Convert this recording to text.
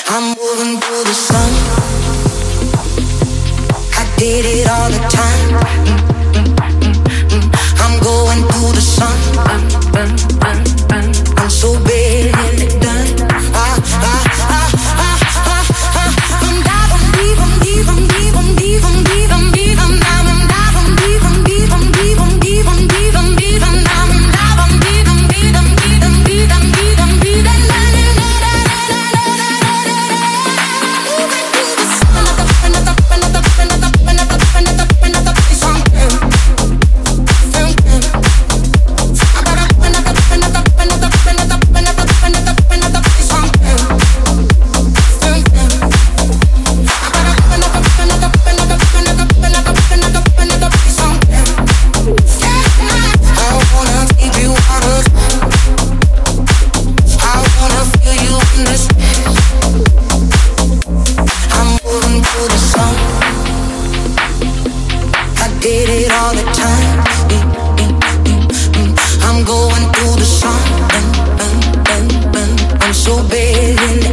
I'm moving through the sun. I did it all the time. I'm going through the sun. I'm so barely done. I'm diving deep, I'm deep, I'm deep, I'm deep, I'm deep, I'm deep, I'm diving deep, I'm deep, I'm deep, I'm deep, I'm deep, I'm deep, I'm diving deep, I'm deep, I'm deep, I'm deep, I'm deep, I'm deep, I'm deep. Did it all the time. I'm going through the sun. I'm so bad.